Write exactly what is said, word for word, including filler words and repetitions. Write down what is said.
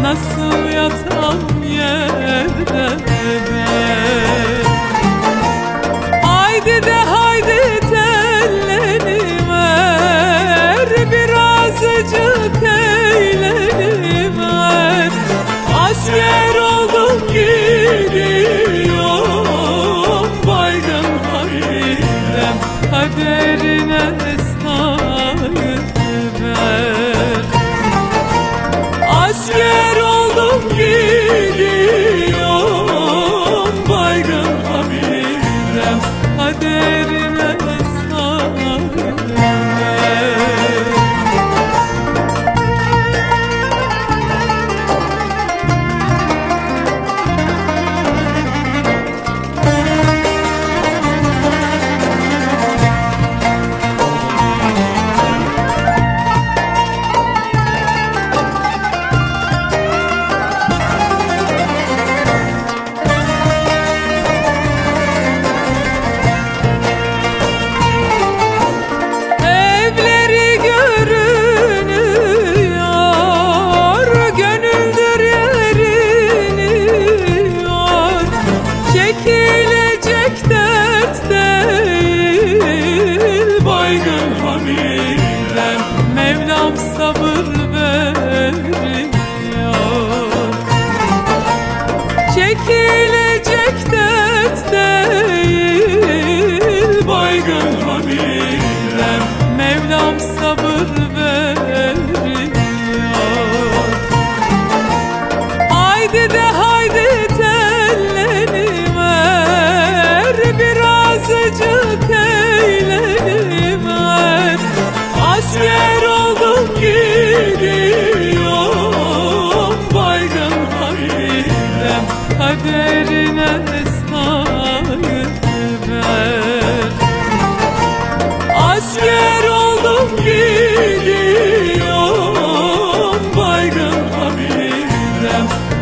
nasıl yatam yerde ben. Haydi de haydi telleniver, birazcık eğleniver. Asker oldum gidiyorum baygın halindem, kaderine sayıver. Asker oldum gidiyorum baygın halindem, kaderine sayıver. Mevlam sabır veriyor, çekilecek dert değil baygın habibim. Mevlam sabır veriyor. Haydi de haydi telleniver, birazcık eğleniver. Asker oldum gidiyorum baygın halindem, kaderine sayıver. Asker oldum gidiyorum baygın halindem,